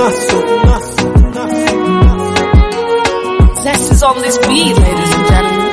Zest is on this beat, ladies and gentlemen.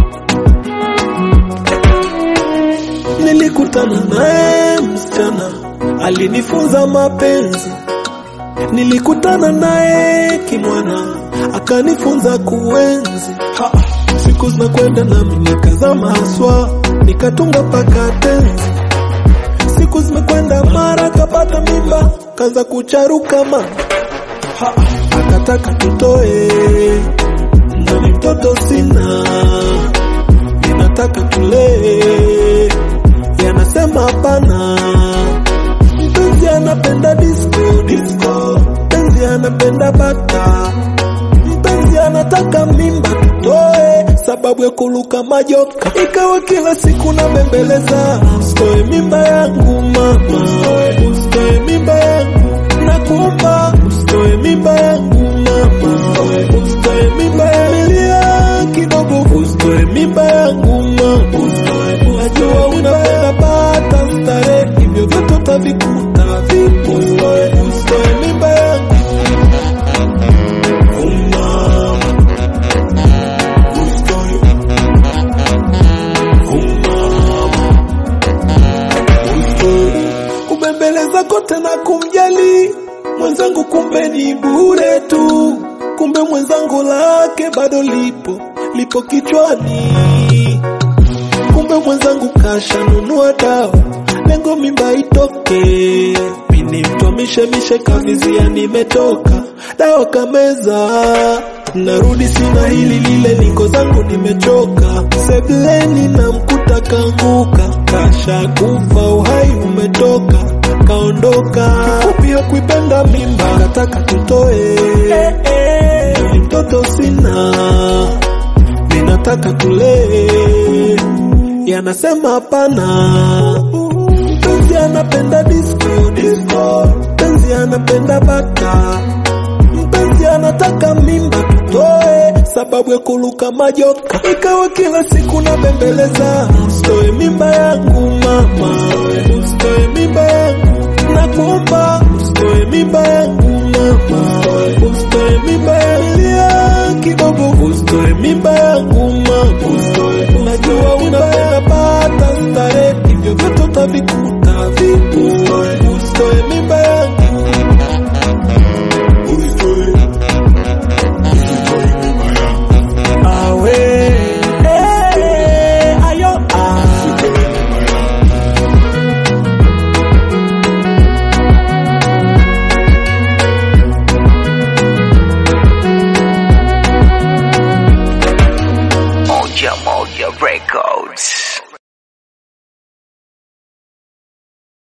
Nilikutana naye msichana, alinifunza mapenzi. Nilikutana naye kimwana, akanifunza kuenzi. Siku zinakwenda nami nikazama haswa, nikatunga paka tenzi. Siku zimekwenda mara kapata mimba, kaanza kucharuka mama. Akataka tutoe, nami mtoto sina, ninataka tulee. Yanasema hapana, mpenzi anapenda disco, mpenzi anapenda bata, mpenzi anataka mimba tutoe, sababu ya kuluka majoka. Ikawa kila siku na bembeleza, usitoe mimba yangu mama, usitoe mimba yangu, nakuomba usitoe mimba yangu mama, usitoe mimba yangu kidogo, usitoe mimba yangu mama, najua unapenda bata stare, hivyo vyote utavikuta vipo, usitoe mimba yangu kubembeleza kote na kumjali mwenzangu, kumbe ni bure tu. Kumbe mwenzangu lake bado lipo kichwani. Kumbe mwenzangu kashanunua dawa, lengo mimba itoke. Mimi mtu mishe kavizia, nimetoka dawa kameza, narudi sina hili lile, niko zangu nimechoka. Sebleni na mkuta kanguka, kasha kufa, uhai umetoka, kaondoka. Kifupi hakuipenda mimba, kataka tutoe, ni mtoto sina, ninataka tulee. Yanasema hapana, mpenzi anapenda disco, mpenzi anapenda bata, mpenzi anataka mimba tutoe, sababu ya kuluka majoka. Ikawa kila siku na bembeleza, usitoe mimba yangu mama, usitoe mimba yangu, nakuomba usitoe mimba yangu mama, usitoe mimba yangu kidogo, usitoe mimba yangu mama, najua unapenda bata stare, hivyo vyote utavikuta vipo, usitoe mimba yangu. Moja Records.